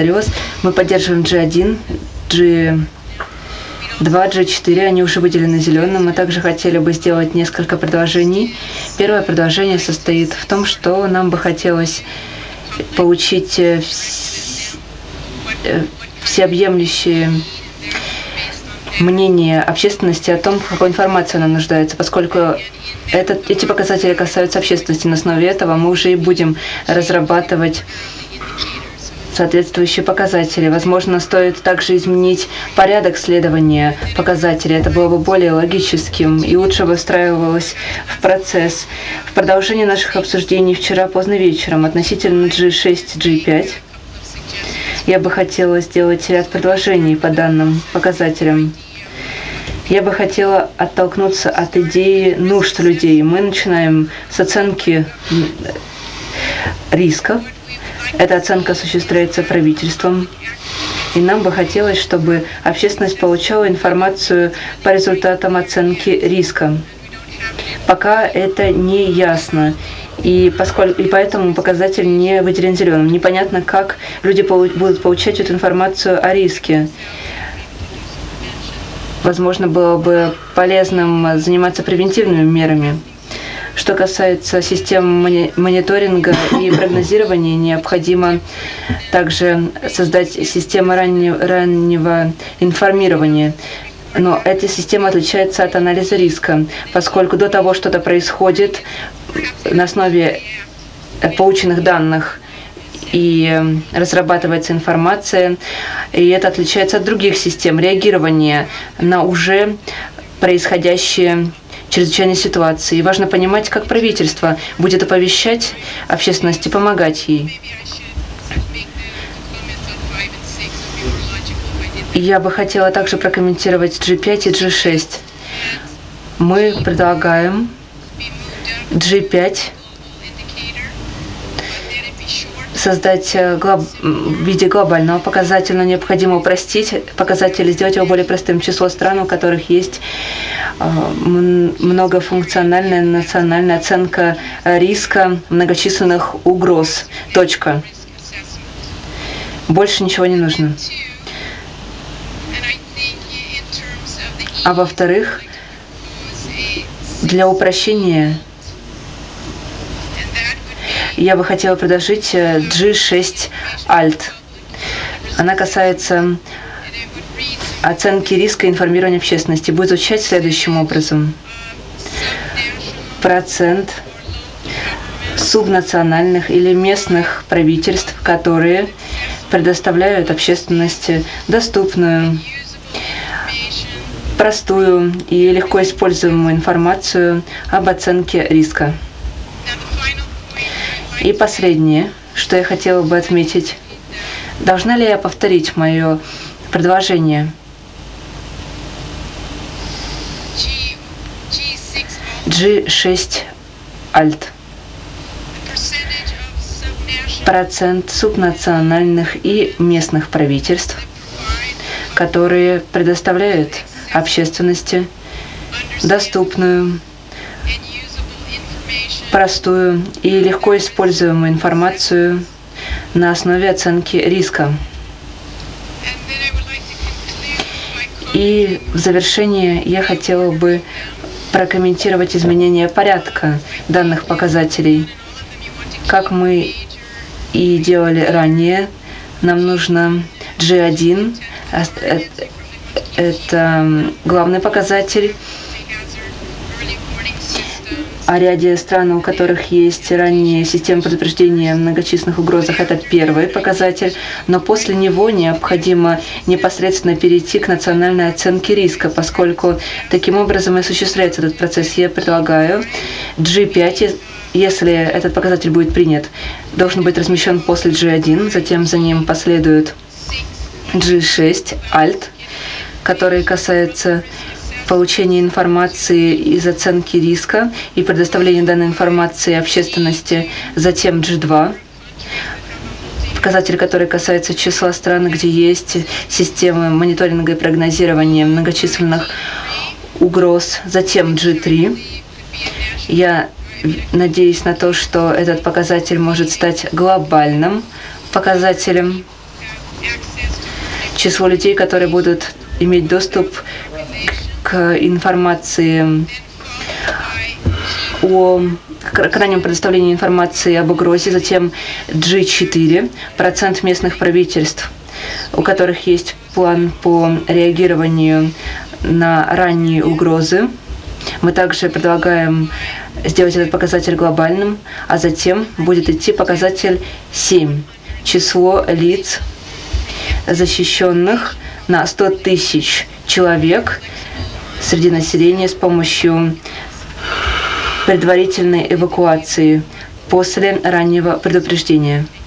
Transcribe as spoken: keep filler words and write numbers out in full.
Благодарю вас. Мы поддерживаем джи один, джи два, джи четыре, они уже выделены зеленым. Мы также хотели бы сделать несколько предложений. Первое предложение состоит в том, что нам бы хотелось получить всеобъемлющие мнение общественности о том, в какой информации она нуждается, поскольку этот, эти показатели касаются общественности. На основе этого мы уже и будем разрабатывать соответствующие показатели. Возможно, стоит также изменить порядок следования показателей. Это было бы более логическим и лучше бы встраивалось в процесс. В продолжении наших обсуждений вчера поздно вечером относительно джи шесть, джи пять я бы хотела сделать ряд предложений по данным показателям. Я бы хотела оттолкнуться от идеи нужд людей. Мы начинаем с оценки риска. Эта оценка осуществляется правительством. И нам бы хотелось, чтобы общественность получала информацию по результатам оценки риска. Пока это не ясно. И, поскольку, и поэтому показатель не выделен зеленым. Непонятно, как люди будут получать эту информацию о риске. Возможно, было бы полезным заниматься превентивными мерами. Что касается систем мониторинга и прогнозирования, необходимо также создать систему раннего, раннего информирования. Но эта система отличается от анализа риска, поскольку до того что-то происходит на основе полученных данных и разрабатывается информация, и это отличается от других систем реагирования на уже происходящие чрезвычайной ситуации. И важно понимать, как правительство будет оповещать общественность и помогать ей. Я бы хотела также прокомментировать джи пять и джи шесть. Мы предлагаем джи пять создать в виде глобального показателя, но необходимо упростить показатели, сделать его более простым. Число стран, у которых есть многофункциональная национальная оценка риска многочисленных угроз. Точка. Больше ничего не нужно. А во-вторых, для упрощения я бы хотела предложить джи шесть альт. Она касается оценки риска и информирования общественности. Будет звучать следующим образом. Процент субнациональных или местных правительств, которые предоставляют общественности доступную, простую и легко используемую информацию об оценке риска. И последнее, что я хотела бы отметить. Должна ли я повторить мое предложение? джи шесть альт. Процент субнациональных и местных правительств, которые предоставляют общественности доступную, простую и легко используемую информацию на основе оценки риска. И в завершение я хотела бы прокомментировать изменение порядка данных показателей. Как мы и делали ранее, нам нужно джи один, это главный показатель. О ряде стран, у которых есть ранние системы предупреждения о многочисленных угрозах, это первый показатель, но после него необходимо непосредственно перейти к национальной оценке риска, поскольку таким образом и осуществляется этот процесс. Я предлагаю джи пять, если этот показатель будет принят, должен быть размещен после джи один, затем за ним последует джи шесть альт, который касается получения информации из оценки риска и предоставления данной информации общественности, затем джи два, показатель, который касается числа стран, где есть системы мониторинга и прогнозирования многочисленных угроз, затем джи три. Я надеюсь на то, что этот показатель может стать глобальным показателем. число людей, которые будут иметь доступ к информации о к раннему предоставлению информации об угрозе, затем джи четыре, процент местных правительств, у которых есть план по реагированию на ранние угрозы. Мы также предлагаем сделать этот показатель глобальным, а затем будет идти показатель семь, число лиц, защищенных на сто тысяч человек среди населения с помощью предварительной эвакуации после раннего предупреждения.